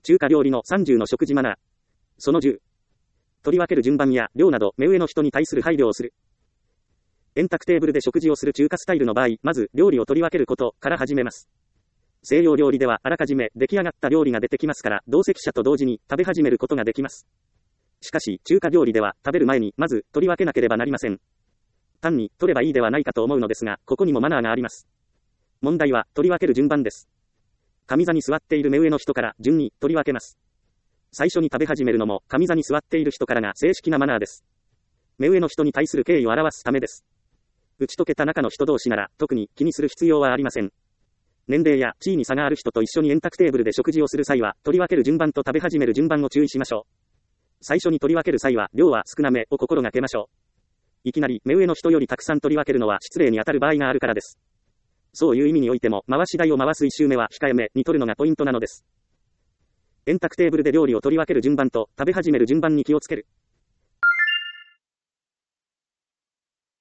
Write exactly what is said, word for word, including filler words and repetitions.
中華料理のさんじゅうの食事マナー。そのじゅう。取り分ける順番や量など目上の人に対する配慮をする。円卓テーブルで食事をする中華スタイルの場合、まず料理を取り分けることから始めます。西洋料理ではあらかじめ出来上がった料理が出てきますから、同席者と同時に食べ始めることができます。しかし、中華料理では食べる前にまず取り分けなければなりません。単に取ればいいではないかと思うのですが、ここにもマナーがあります。問題は取り分ける順番です。上座に座っている目上の人から順に取り分けます。最初に食べ始めるのも上座に座っている人からが正式なマナーです。目上の人に対する敬意を表すためです。打ち解けた中の人同士なら特に気にする必要はありません。年齢や地位に差がある人と一緒に円卓テーブルで食事をする際は、取り分ける順番と食べ始める順番を注意しましょう。最初に取り分ける際は、量は少なめを心がけましょう。いきなり目上の人よりたくさん取り分けるのは失礼に当たる場合があるからです。そういう意味においても、回し台を回す一周目は控えめに取るのがポイントなのです。円卓テーブルで料理を取り分ける順番と食べ始める順番に気をつける。